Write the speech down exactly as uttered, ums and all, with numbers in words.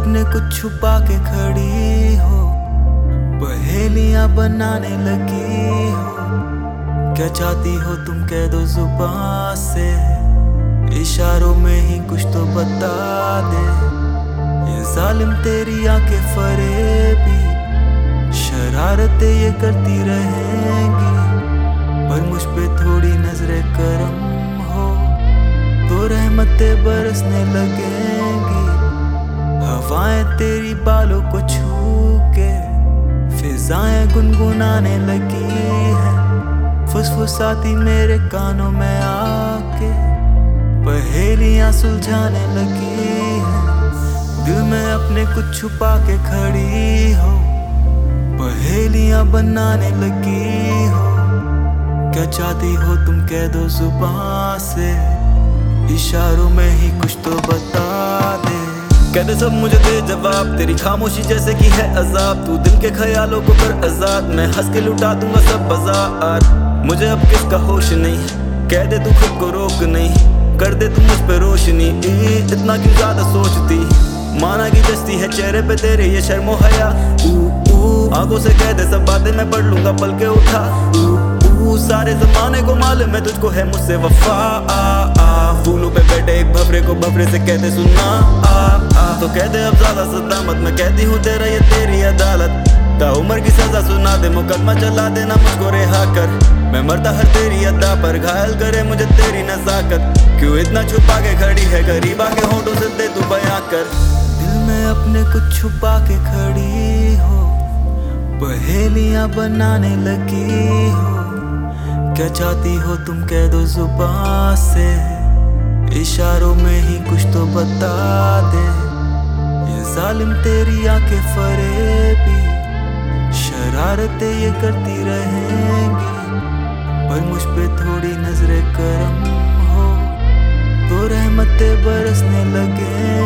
अपने कुछ छुपा के खड़ी हो, पहेलियां बनाने लगी हो। क्या चाहती हो तुम कह दो जुबान से, इशारों में ही कुछ तो बता दे। ये जालिम तेरी आंखें फरेबी, शरारतें ये करती रहेंगी, पर मुझ पे थोड़ी नजरे करम हो तो रहमतें बरसने लगेंगी। हवाएं तेरी बालों को छू के फिजाएं गुनगुनाने लगी हैं, फुसफुसाती मेरे कानों में आके पहेलियां सुलझाने लगी हैं। दिल में अपने कुछ छुपा के खड़ी हो, पहेलियां बनाने लगी हो। क्या चाहती हो तुम कह दो जुबान से, इशारों में ही कुछ तो बता दे। कह दे सब मुझे दे जवाब, तेरी खामोशी जैसे की है अजाब। तू दिल के ख्यालों को कर आजाद, मैं हंस के लुटा दूंगा सब बाजार। मुझे अब किसका होश नहीं, कह दे तू खुद को रोक नहीं, कर दे तू मुझ पे रोशनी। इतना क्यों ज्यादा सोचती, माना की जस्ती है चेहरे पे तेरे ये शर्मो हया। आंखों से कह दे सब बातें मैं पढ़ लूंगा पल के उठा। ऊ, सारे जमाने को मालूम है तुझको है मुझसे वफा। आ, आ, फूलों पे बैठे एक भवरे को भवरे से कहते सुनना। आ, आ, तो कहते अब ज्यादा सदा मत, मैं कहती हूँ तेरा ये तेरी अदालत। ता उम्र की सजा सुना दे, मुकदमा चला देना मुझको रिहा कर। मैं मरता हर तेरी अदा पर, घायल करे मुझे तेरी नजाकत। क्यों इतना छुपा के खड़ी है, गरीबा के होठों से दे तू बयां कर। दिल में अपने कुछ छुपा के खड़ी हो, पहेलियां बनाने लगी हो। क्या चाहती हो तुम कह दो जुबान से, इशारों में ही कुछ तो बता दे। ये जालिम तेरी आंखें फरेबी, शरारतें ये करती रहेंगी, पर मुझ पे थोड़ी नजरे करम हो तो रहमतें बरसने लगे।